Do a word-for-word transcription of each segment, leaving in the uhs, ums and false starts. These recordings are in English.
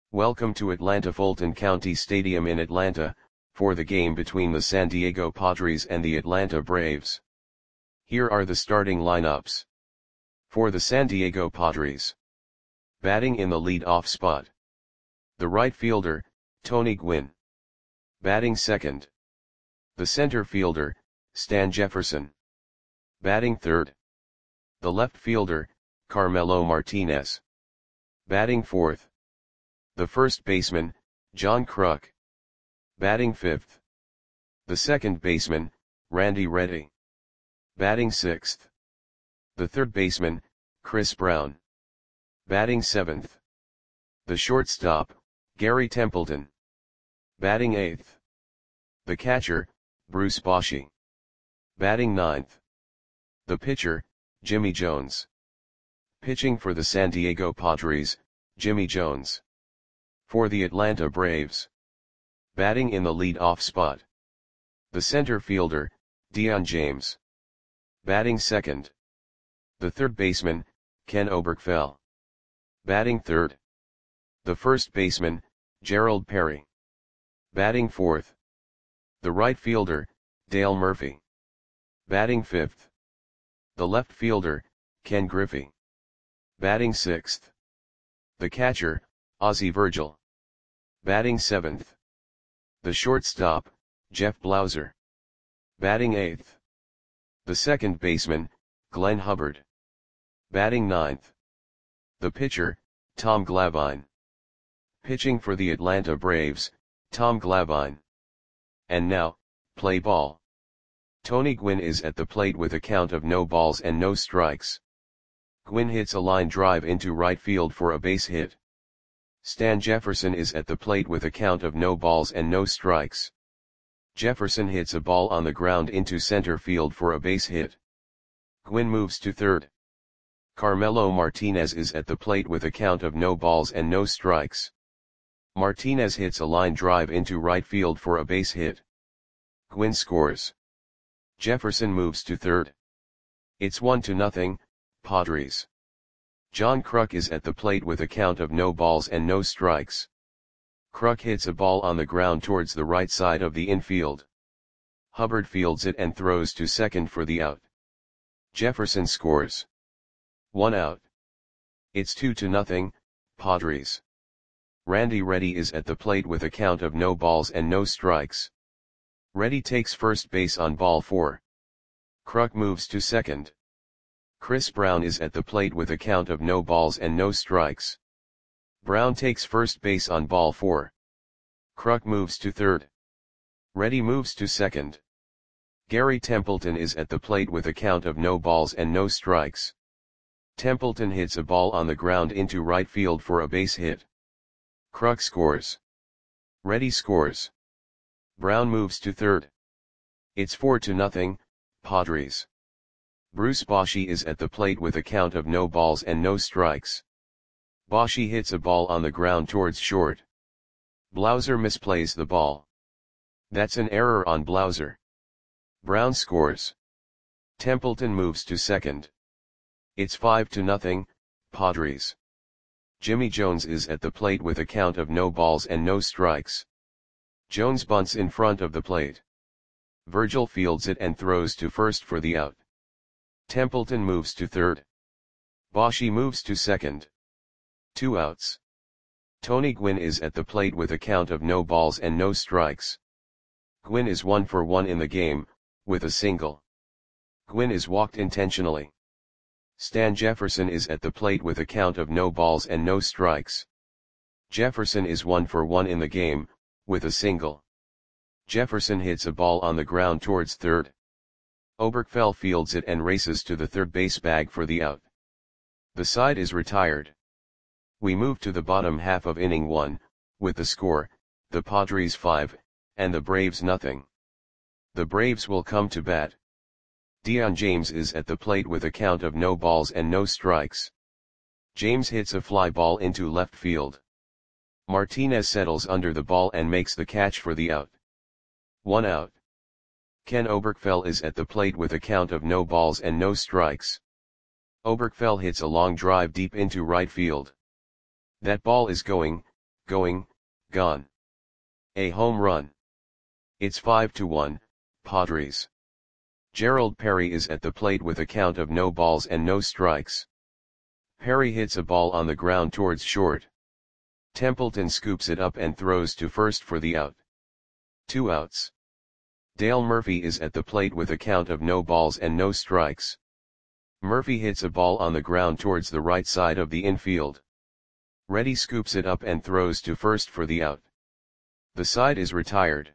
Welcome to Atlanta Fulton County Stadium in Atlanta, for the game between the San Diego Padres and the Atlanta Braves. Here are the starting lineups. For the San Diego Padres. Batting in the lead-off spot. The right fielder, Tony Gwynn. Batting second. The center fielder, Stan Jefferson. Batting third. The left fielder, Carmelo Martinez. Batting fourth. The first baseman, John Kruk. Batting fifth. The second baseman, Randy Reddy. Batting sixth. The third baseman, Chris Brown. Batting seventh. The shortstop, Gary Templeton. Batting eighth. The catcher, Bruce Bochy. Batting ninth. The pitcher, Jimmy Jones. Pitching for the San Diego Padres, Jimmy Jones. For the Atlanta Braves. Batting in the lead-off spot. The center fielder, Dion James. Batting second. The third baseman, Ken Oberkfell. Batting third. The first baseman, Gerald Perry. Batting fourth. The right fielder, Dale Murphy. Batting fifth. The left fielder, Ken Griffey. Batting sixth. The catcher, Ozzie Virgil. Batting seventh. The shortstop, Jeff Blauser. Batting eighth. The second baseman, Glenn Hubbard. Batting ninth. The pitcher, Tom Glavine. Pitching for the Atlanta Braves, Tom Glavine. And now, play ball. Tony Gwynn is at the plate with a count of no balls and no strikes. Gwynn hits a line drive into right field for a base hit. Stan Jefferson is at the plate with a count of no balls and no strikes. Jefferson hits a ball on the ground into center field for a base hit. Gwynn moves to third. Carmelo Martinez is at the plate with a count of no balls and no strikes. Martinez hits a line drive into right field for a base hit. Gwynn scores. Jefferson moves to third. It's one to nothing, Padres. John Kruk is at the plate with a count of no balls and no strikes. Kruk hits a ball on the ground towards the right side of the infield. Hubbard fields it and throws to second for the out. Jefferson scores. One out. It's two to nothing, Padres. Randy Reddy is at the plate with a count of no balls and no strikes. Reddy takes first base on ball four. Kruk moves to second. Chris Brown is at the plate with a count of no balls and no strikes. Brown takes first base on ball four. Kruk moves to third. Reddy moves to second. Gary Templeton is at the plate with a count of no balls and no strikes. Templeton hits a ball on the ground into right field for a base hit. Kruk scores. Reddy scores. Brown moves to third. It's four to nothing, Padres. Bruce Bochy is at the plate with a count of no balls and no strikes. Bochy hits a ball on the ground towards short. Blauser misplays the ball. That's an error on Blauser. Brown scores. Templeton moves to second. It's five to nothing, Padres. Jimmy Jones is at the plate with a count of no balls and no strikes. Jones bunts in front of the plate. Virgil fields it and throws to first for the out. Templeton moves to third. Bochy moves to second. Two outs. Tony Gwynn is at the plate with a count of no balls and no strikes. Gwynn is one for one in the game, with a single. Gwynn is walked intentionally. Stan Jefferson is at the plate with a count of no balls and no strikes. Jefferson is one for one in the game, with a single. Jefferson hits a ball on the ground towards third. Oberkfell fields it and races to the third base bag for the out. The side is retired. We move to the bottom half of inning one, with the score, the Padres five, and the Braves nothing. The Braves will come to bat. Dion James is at the plate with a count of no balls and no strikes. James hits a fly ball into left field. Martinez settles under the ball and makes the catch for the out. One out. Ken Oberkfell is at the plate with a count of no balls and no strikes. Oberkfell hits a long drive deep into right field. That ball is going, going, gone. A home run. It's five to one, Padres. Gerald Perry is at the plate with a count of no balls and no strikes. Perry hits a ball on the ground towards short. Templeton scoops it up and throws to first for the out. Two outs. Dale Murphy is at the plate with a count of no balls and no strikes. Murphy hits a ball on the ground towards the right side of the infield. Reddy scoops it up and throws to first for the out. The side is retired.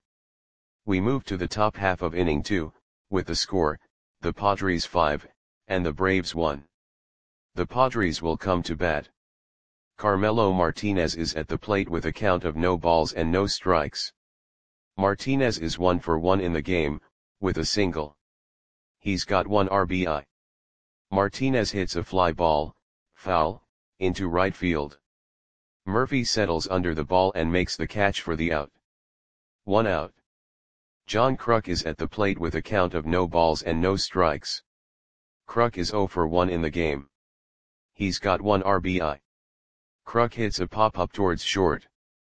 We move to the top half of inning two, with the score, the Padres five, and the Braves one. The Padres will come to bat. Carmelo Martinez is at the plate with a count of no balls and no strikes. Martinez is one for one in the game, with a single. He's got one R B I. Martinez hits a fly ball, foul, into right field. Murphy settles under the ball and makes the catch for the out. One out. John Kruk is at the plate with a count of no balls and no strikes. Kruk is zero for one in the game. He's got one R B I. Kruk hits a pop-up towards short.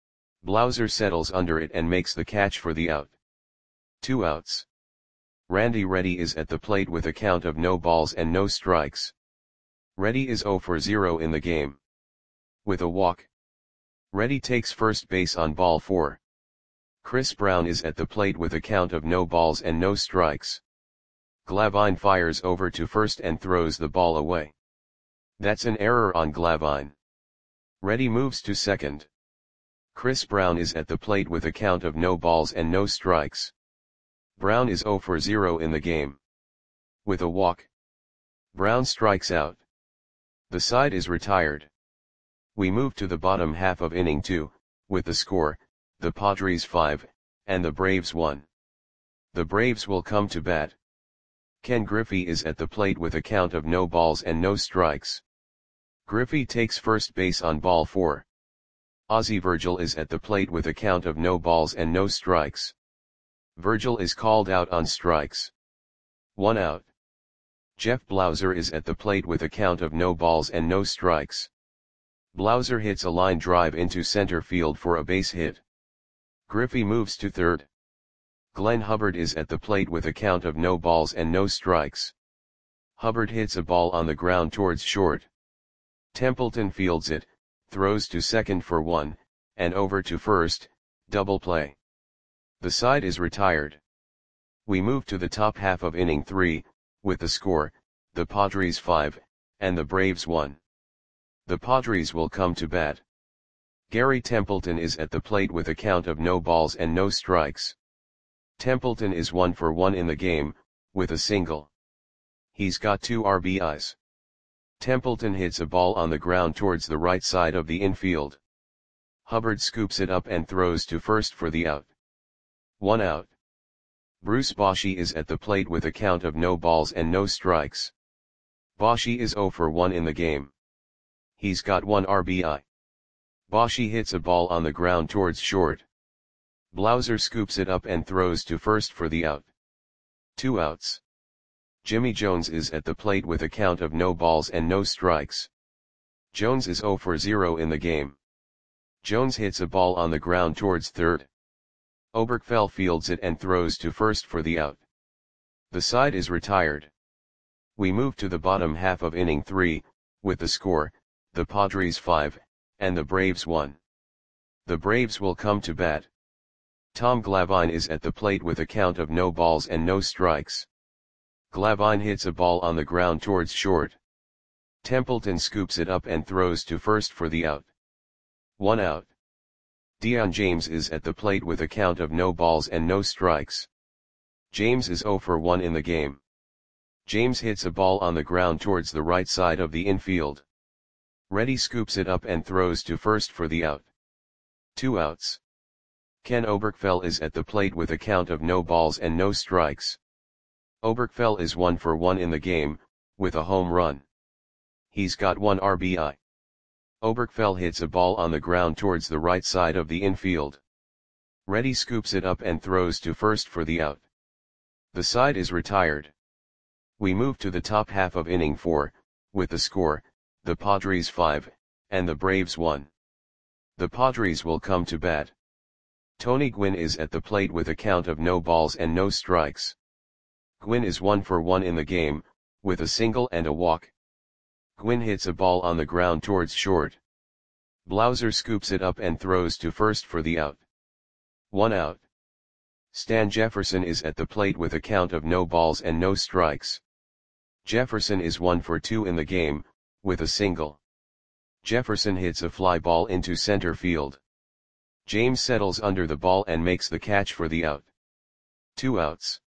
Blauser settles under it and makes the catch for the out. Two outs. Randy Reddy is at the plate with a count of no balls and no strikes. Reddy is zero for zero in the game. With a walk. Reddy takes first base on ball four. Chris Brown is at the plate with a count of no balls and no strikes. Glavine fires over to first and throws the ball away. That's an error on Glavine. Reddy moves to second. Chris Brown is at the plate with a count of no balls and no strikes. Brown is zero for zero in the game. With a walk. Brown strikes out. The side is retired. We move to the bottom half of inning two, with the score, the Padres five, and the Braves one. The Braves will come to bat. Ken Griffey is at the plate with a count of no balls and no strikes. Griffey takes first base on ball four. Ozzie Virgil is at the plate with a count of no balls and no strikes. Virgil is called out on strikes. One out. Jeff Blauser is at the plate with a count of no balls and no strikes. Blauser hits a line drive into center field for a base hit. Griffey moves to third. Glenn Hubbard is at the plate with a count of no balls and no strikes. Hubbard hits a ball on the ground towards short. Templeton fields it, throws to second for one, and over to first, double play. The side is retired. We move to the top half of inning three, with the score, the Padres five, and the Braves one. The Padres will come to bat. Gary Templeton is at the plate with a count of no balls and no strikes. Templeton is one for one in the game, with a single. He's got two R B Is. Templeton hits a ball on the ground towards the right side of the infield. Hubbard scoops it up and throws to first for the out. One out. Bruce Bochy is at the plate with a count of no balls and no strikes. Bochy is zero for one in the game. He's got one R B I. Bochy hits a ball on the ground towards short. Blauser scoops it up and throws to first for the out. Two outs. Jimmy Jones is at the plate with a count of no balls and no strikes. Jones is zero for zero in the game. Jones hits a ball on the ground towards third. Oberkfell fields it and throws to first for the out. The side is retired. We move to the bottom half of inning three, with the score, the Padres five, and the Braves one. The Braves will come to bat. Tom Glavine is at the plate with a count of no balls and no strikes. Glavine hits a ball on the ground towards short. Templeton scoops it up and throws to first for the out. One out. Dion James is at the plate with a count of no balls and no strikes. James is zero for one in the game. James hits a ball on the ground towards the right side of the infield. Reddy scoops it up and throws to first for the out. Two outs. Ken Oberkfell is at the plate with a count of no balls and no strikes. Oberkfell is one for one in the game, with a home run. He's got one R B I. Oberkfell hits a ball on the ground towards the right side of the infield. Reddy scoops it up and throws to first for the out. The side is retired. We move to the top half of inning four, with the score, the Padres five, and the Braves one. The Padres will come to bat. Tony Gwynn is at the plate with a count of no balls and no strikes. Gwynn is one for one in the game, with a single and a walk. Gwynn hits a ball on the ground towards short. Blauser scoops it up and throws to first for the out. One out. Stan Jefferson is at the plate with a count of no balls and no strikes. Jefferson is one for two in the game, with a single. Jefferson hits a fly ball into center field. James settles under the ball and makes the catch for the out. Two outs.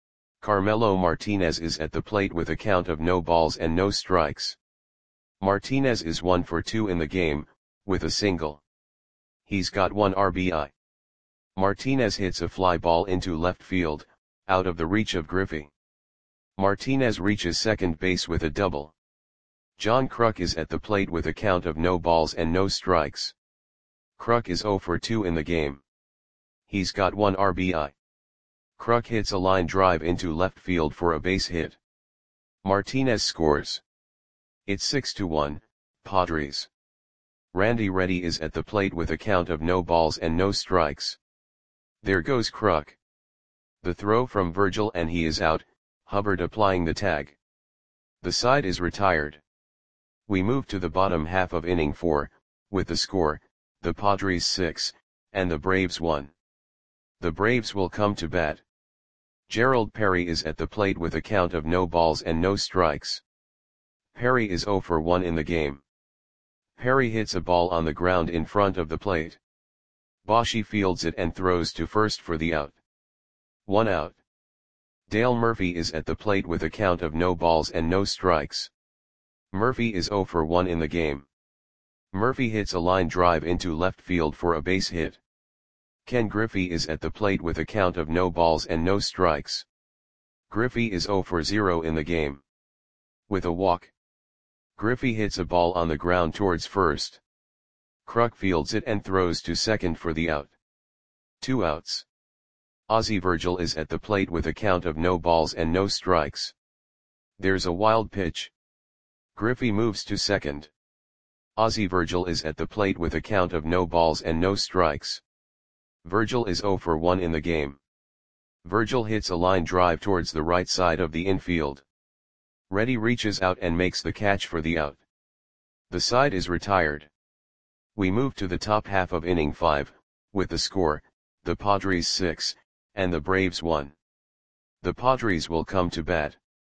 Carmelo Martinez is at the plate with a count of no balls and no strikes. Martinez is one for two in the game, with a single. He's got one R B I. Martinez hits a fly ball into left field, out of the reach of Griffey. Martinez reaches second base with a double. John Kruk is at the plate with a count of no balls and no strikes. Kruk is zero for two in the game. He's got one R B I. Kruk hits a line drive into left field for a base hit. Martinez scores. It's six to one, Padres. Randy Reddy is at the plate with a count of no balls and no strikes. There goes Kruk. The throw from Virgil and he is out, Hubbard applying the tag. The side is retired. We move to the bottom half of inning four, with the score, the Padres six, and the Braves one. The Braves will come to bat. Gerald Perry is at the plate with a count of no balls and no strikes. Perry is zero for one in the game. Perry hits a ball on the ground in front of the plate. Boshi fields it and throws to first for the out. One out. Dale Murphy is at the plate with a count of no balls and no strikes. Murphy is zero for one in the game. Murphy hits a line drive into left field for a base hit. Ken Griffey is at the plate with a count of no balls and no strikes. Griffey is zero for zero in the game. With a walk. Griffey hits a ball on the ground towards first. Kruk fields it and throws to second for the out. Two outs. Ozzie Virgil is at the plate with a count of no balls and no strikes. There's a wild pitch. Griffey moves to second. Ozzie Virgil is at the plate with a count of no balls and no strikes. Virgil is zero for one in the game. Virgil hits a line drive towards the right side of the infield. Reddy reaches out and makes the catch for the out. The side is retired. We move to the top half of inning five, with the score, the Padres six, and the Braves one. The Padres will come to bat.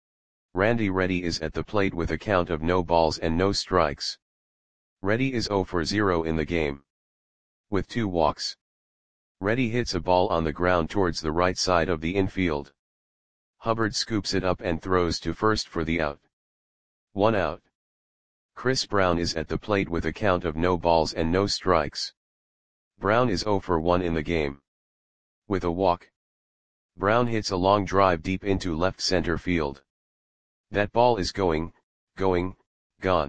Randy Reddy is at the plate with a count of no balls and no strikes. Reddy is zero for zero in the game. With two walks. Reddy hits a ball on the ground towards the right side of the infield. Hubbard scoops it up and throws to first for the out. One out. Chris Brown is at the plate with a count of no balls and no strikes. Brown is zero for one in the game. With a walk. Brown hits a long drive deep into left center field. That ball is going, going, gone.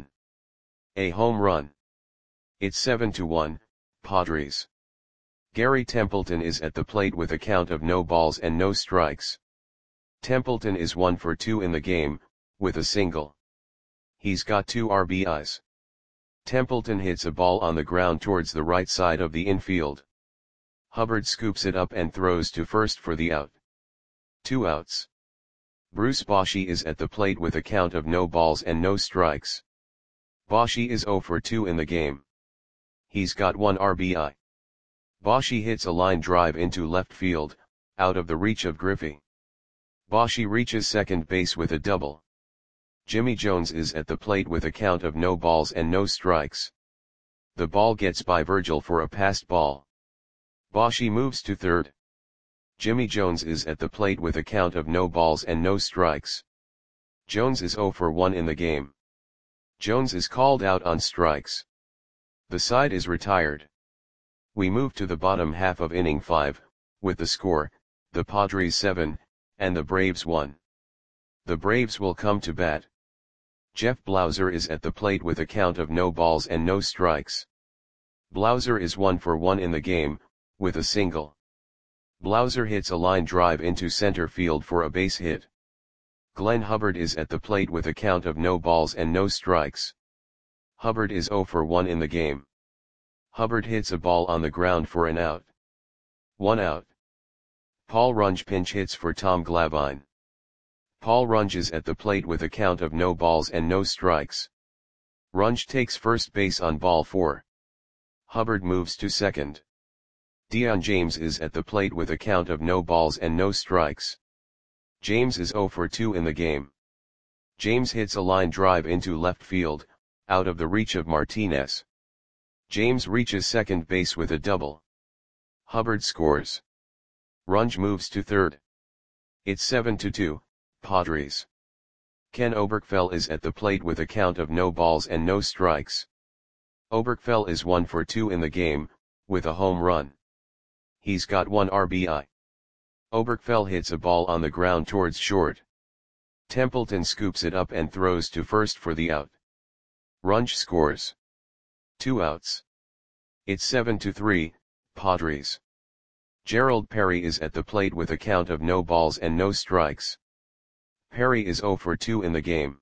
A home run. It's seven to one, Padres. Gary Templeton is at the plate with a count of no balls and no strikes. Templeton is one for two in the game, with a single. He's got two R B Is. Templeton hits a ball on the ground towards the right side of the infield. Hubbard scoops it up and throws to first for the out. Two outs. Bruce Bochy is at the plate with a count of no balls and no strikes. Bochy is zero for two in the game. He's got one R B I. Bochy hits a line drive into left field, out of the reach of Griffey. Bochy reaches second base with a double. Jimmy Jones is at the plate with a count of no balls and no strikes. The ball gets by Virgil for a passed ball. Bochy moves to third. Jimmy Jones is at the plate with a count of no balls and no strikes. Jones is zero for one in the game. Jones is called out on strikes. The side is retired. We move to the bottom half of inning five, with the score, the Padres seven, and the Braves one. The Braves will come to bat. Jeff Blauser is at the plate with a count of no balls and no strikes. Blauser is one for one in the game, with a single. Blauser hits a line drive into center field for a base hit. Glenn Hubbard is at the plate with a count of no balls and no strikes. Hubbard is zero for one in the game. Hubbard hits a ball on the ground for an out. One out. Paul Runge pinch hits for Tom Glavine. Paul Runge is at the plate with a count of no balls and no strikes. Runge takes first base on ball four. Hubbard moves to second. Dion James is at the plate with a count of no balls and no strikes. James is oh for two in the game. James hits a line drive into left field, out of the reach of Martinez. James reaches second base with a double. Hubbard scores. Runge moves to third. It's seven to two, Padres. Ken Oberkfell is at the plate with a count of no balls and no strikes. Oberkfell is one for two in the game, with a home run. He's got one R B I. Oberkfell hits a ball on the ground towards short. Templeton scoops it up and throws to first for the out. Runge scores. Two outs. It's seven to three, Padres. Gerald Perry is at the plate with a count of no balls and no strikes. Perry is oh for two in the game.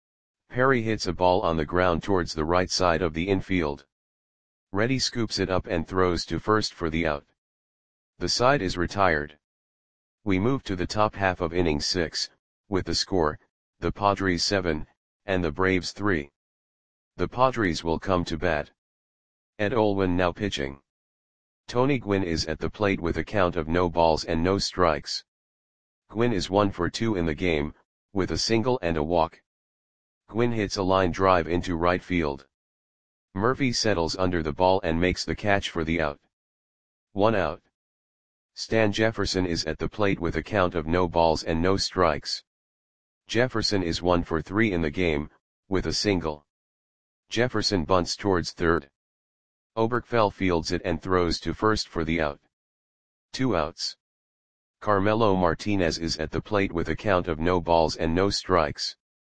Perry hits a ball on the ground towards the right side of the infield. Reddy scoops it up and throws to first for the out. The side is retired. We move to the top half of inning six, with the score, the Padres seven, and the Braves three. The Padres will come to bat. Ed Olwin now pitching. Tony Gwynn is at the plate with a count of no balls and no strikes. Gwynn is one for two in the game, with a single and a walk. Gwynn hits a line drive into right field. Murphy settles under the ball and makes the catch for the out. One out. Stan Jefferson is at the plate with a count of no balls and no strikes. Jefferson is one for three in the game, with a single. Jefferson bunts towards third. Oberkfell fields it and throws to first for the out. Two outs. Carmelo Martinez is at the plate with a count of no balls and no strikes.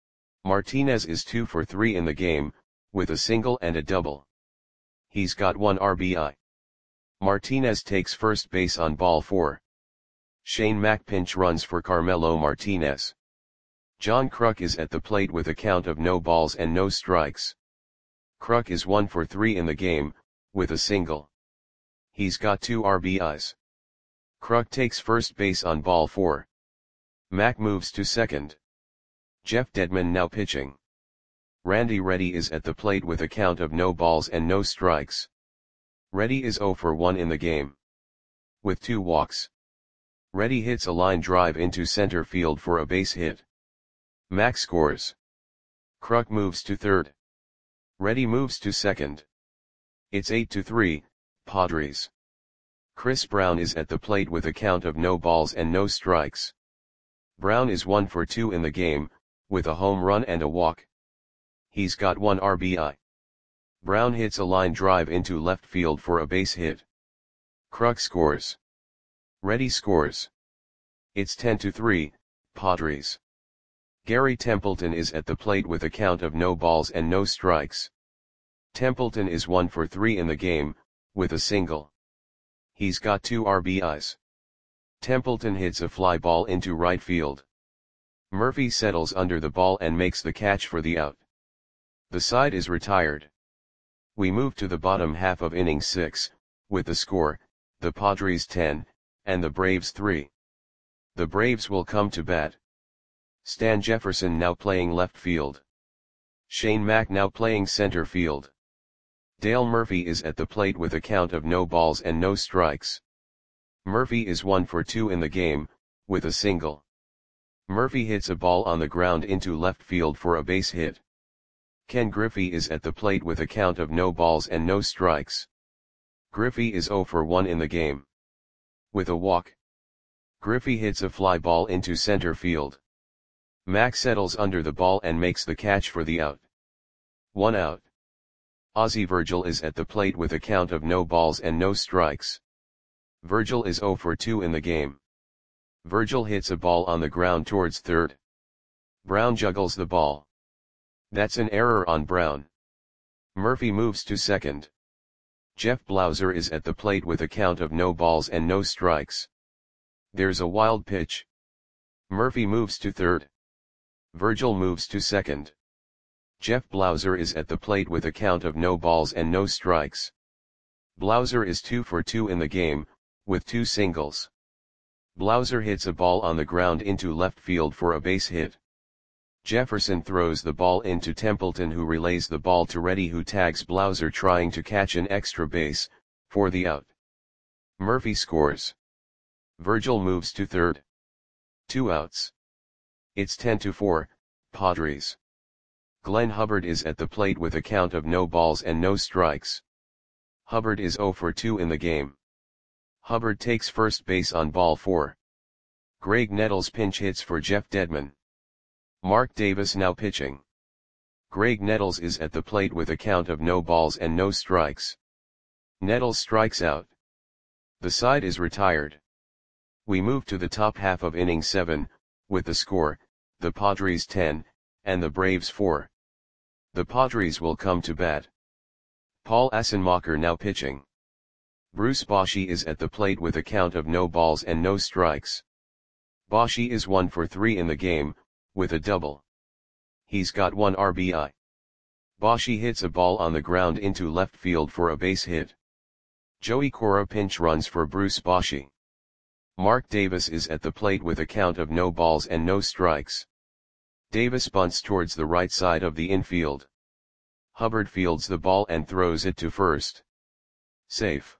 Martinez is two for three in the game, with a single and a double. He's got one R B I. Martinez takes first base on ball four. Shane Mack pinch runs for Carmelo Martinez. John Kruk is at the plate with a count of no balls and no strikes. Kruk is one for three in the game, with a single. He's got two R B Is. Kruk takes first base on ball four. Mack moves to second. Jeff Dedman now pitching. Randy Reddy is at the plate with a count of no balls and no strikes. Reddy is oh for one in the game. With two walks. Reddy hits a line drive into center field for a base hit. Mack scores. Kruk moves to third. Reddy moves to second. It's eight to three, Padres. Chris Brown is at the plate with a count of no balls and no strikes. Brown is one for two in the game, with a home run and a walk. He's got one R B I. Brown hits a line drive into left field for a base hit. Kruk scores. Reddy scores. It's ten to three, Padres. Gary Templeton is at the plate with a count of no balls and no strikes. Templeton is one for three in the game, with a single. He's got two R B Is. Templeton hits a fly ball into right field. Murphy settles under the ball and makes the catch for the out. The side is retired. We move to the bottom half of inning six, with the score, the Padres ten, and the Braves three. The Braves will come to bat. Stan Jefferson now playing left field. Shane Mack now playing center field. Dale Murphy is at the plate with a count of no balls and no strikes. Murphy is one for two in the game, with a single. Murphy hits a ball on the ground into left field for a base hit. Ken Griffey is at the plate with a count of no balls and no strikes. Griffey is oh for one in the game. With a walk. Griffey hits a fly ball into center field. Mack settles under the ball and makes the catch for the out. One out. Ozzie Virgil is at the plate with a count of no balls and no strikes. Virgil is oh for two in the game. Virgil hits a ball on the ground towards third. Brown juggles the ball. That's an error on Brown. Murphy moves to second. Jeff Blauser is at the plate with a count of no balls and no strikes. There's a wild pitch. Murphy moves to third. Virgil moves to second. Jeff Blauser is at the plate with a count of no balls and no strikes. Blauser is two for two in the game, with two singles. Blauser hits a ball on the ground into left field for a base hit. Jefferson throws the ball into Templeton, who relays the ball to Reddy, who tags Blauser trying to catch an extra base, for the out. Murphy scores. Virgil moves to third. Two outs. It's ten to four, Padres. Glenn Hubbard is at the plate with a count of no balls and no strikes. Hubbard is zero for two in the game. Hubbard takes first base on ball four. Greg Nettles pinch hits for Jeff Dedman. Mark Davis now pitching. Greg Nettles is at the plate with a count of no balls and no strikes. Nettles strikes out. The side is retired. We move to the top half of inning seven, with the score, the Padres ten, and the Braves four. The Padres will come to bat. Paul Assenmacher now pitching. Bruce Bochy is at the plate with a count of no balls and no strikes. Bochy is one for three in the game, with a double. He's got one R B I. Bochy hits a ball on the ground into left field for a base hit. Joey Cora pinch runs for Bruce Bochy. Mark Davis is at the plate with a count of no balls and no strikes. Davis bunts towards the right side of the infield. Hubbard fields the ball and throws it to first. Safe.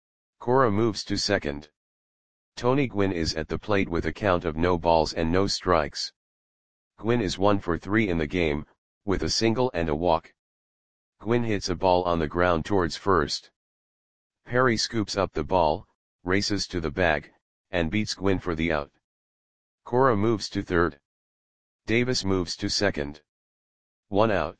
Cora moves to second. Tony Gwynn is at the plate with a count of no balls and no strikes. Gwynn is one for three in the game, with a single and a walk. Gwynn hits a ball on the ground towards first. Perry scoops up the ball, races to the bag, and beats Gwynn for the out. Cora moves to third. Davis moves to second. One out.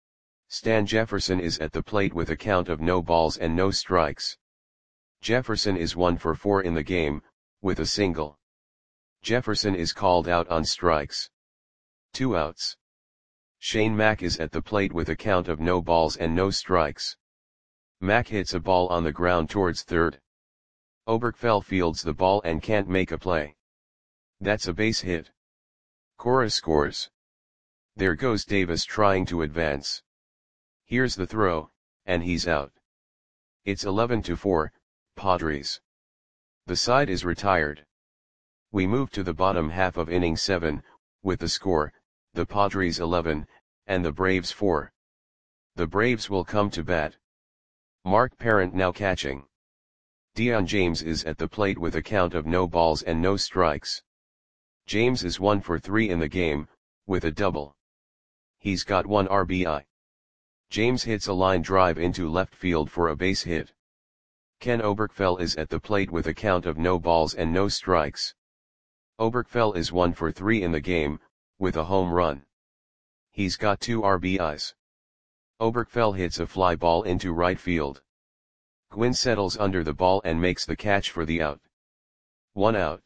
Stan Jefferson is at the plate with a count of no balls and no strikes. Jefferson is one for four in the game, with a single. Jefferson is called out on strikes. Two outs. Shane Mack is at the plate with a count of no balls and no strikes. Mack hits a ball on the ground towards third. Oberkfell fields the ball and can't make a play. That's a base hit. Cora scores. There goes Davis trying to advance. Here's the throw, and he's out. It's eleven to four, Padres. The side is retired. We move to the bottom half of inning seven, with the score, the Padres eleven, and the Braves four. The Braves will come to bat. Mark Parent now catching. Dion James is at the plate with a count of no balls and no strikes. James is one for three in the game, with a double. He's got one R B I. James hits a line drive into left field for a base hit. Ken Oberkfell is at the plate with a count of no balls and no strikes. Oberkfell is one for three in the game, with a home run. He's got two R B Is. Oberkfell hits a fly ball into right field. Gwynn settles under the ball and makes the catch for the out. One out.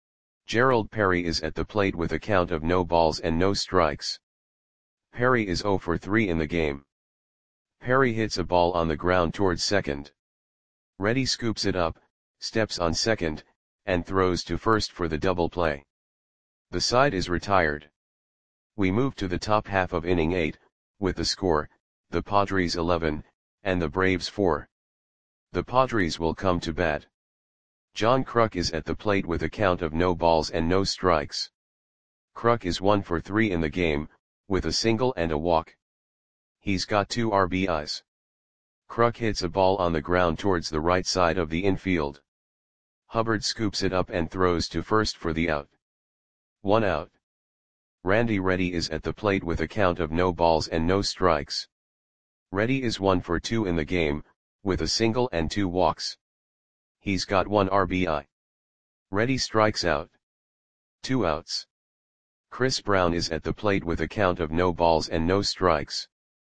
Gerald Perry is at the plate with a count of no balls and no strikes. Perry is zero for three in the game. Perry hits a ball on the ground towards second. Reddy scoops it up, steps on second, and throws to first for the double play. The side is retired. We move to the top half of inning eight, with the score, the Padres eleven, and the Braves four. The Padres will come to bat. John Kruk is at the plate with a count of no balls and no strikes. Kruk is one for three in the game, with a single and a walk. He's got two R B Is. Kruk hits a ball on the ground towards the right side of the infield. Hubbard scoops it up and throws to first for the out. One out. Randy Reddy is at the plate with a count of no balls and no strikes. Reddy is one for two in the game, with a single and two walks. He's got one R B I. Reddy strikes out. Two outs. Chris Brown is at the plate with a count of no balls and no strikes.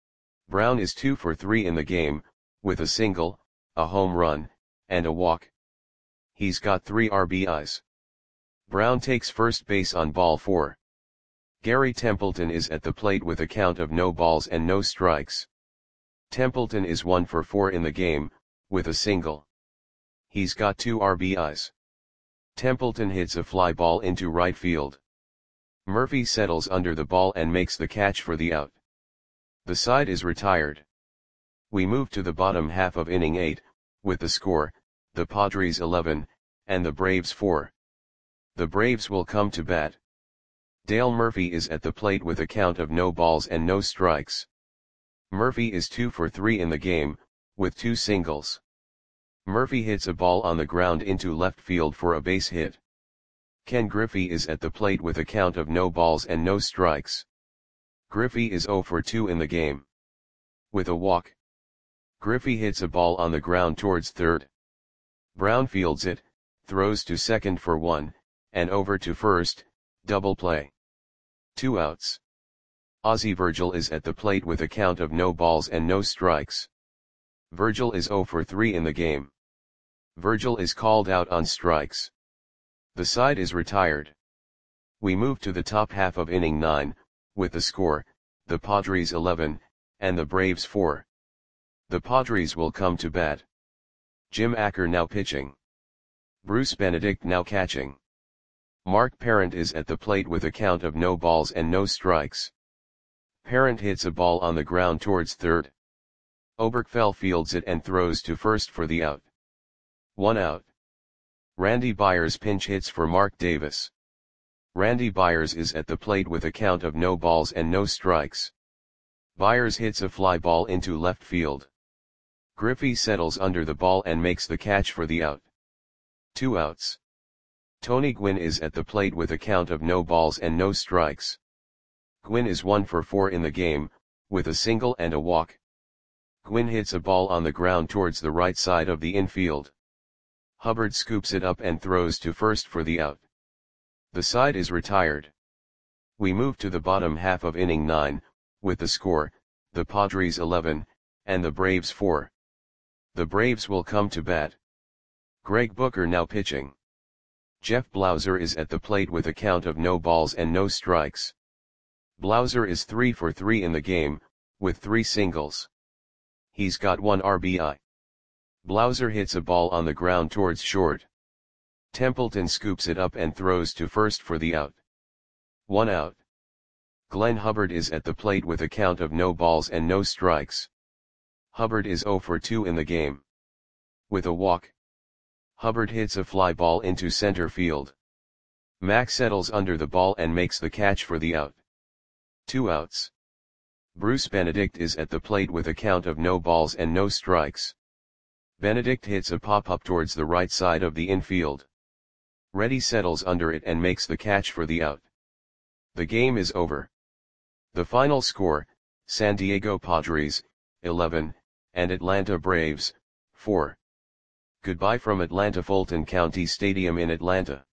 Brown is two for three in the game, with a single, a home run, and a walk. He's got three R B Is. Brown takes first base on ball four. Gary Templeton is at the plate with a count of no balls and no strikes. Templeton is one for four in the game, with a single. He's got two R B Is. Templeton hits a fly ball into right field. Murphy settles under the ball and makes the catch for the out. The side is retired. We move to the bottom half of inning eight, with the score, the Padres eleven, and the Braves four. The Braves will come to bat. Dale Murphy is at the plate with a count of no balls and no strikes. Murphy is two for three in the game, with two singles. Murphy hits a ball on the ground into left field for a base hit. Ken Griffey is at the plate with a count of no balls and no strikes. Griffey is zero for two in the game. With a walk. Griffey hits a ball on the ground towards third. Brown fields it, throws to second for one, and over to first, double play. Two outs. Ozzie Virgil is at the plate with a count of no balls and no strikes. Virgil is zero for three in the game. Virgil is called out on strikes. The side is retired. We move to the top half of inning nine, with the score, the Padres eleven, and the Braves four. The Padres will come to bat. Jim Acker now pitching. Bruce Benedict now catching. Mark Parent is at the plate with a count of no balls and no strikes. Parent hits a ball on the ground towards third. Oberkfell fields it and throws to first for the out. One out. Randy Byers pinch hits for Mark Davis. Randy Byers is at the plate with a count of no balls and no strikes. Byers hits a fly ball into left field. Griffey settles under the ball and makes the catch for the out. Two outs. Tony Gwynn is at the plate with a count of no balls and no strikes. Gwynn is one for four in the game, with a single and a walk. Gwynn hits a ball on the ground towards the right side of the infield. Hubbard scoops it up and throws to first for the out. The side is retired. We move to the bottom half of inning nine, with the score, the Padres eleven, and the Braves four. The Braves will come to bat. Greg Booker now pitching. Jeff Blauser is at the plate with a count of no balls and no strikes. Blauser is three for three in the game, with three singles. He's got one R B I. Blauser hits a ball on the ground towards short. Templeton scoops it up and throws to first for the out. One out. Glenn Hubbard is at the plate with a count of no balls and no strikes. Hubbard is zero for two in the game. With a walk. Hubbard hits a fly ball into center field. Mack settles under the ball and makes the catch for the out. Two outs. Bruce Benedict is at the plate with a count of no balls and no strikes. Benedict hits a pop-up towards the right side of the infield. Reddy settles under it and makes the catch for the out. The game is over. The final score, San Diego Padres, eleven, and Atlanta Braves, four. Goodbye from Atlanta Fulton County Stadium in Atlanta.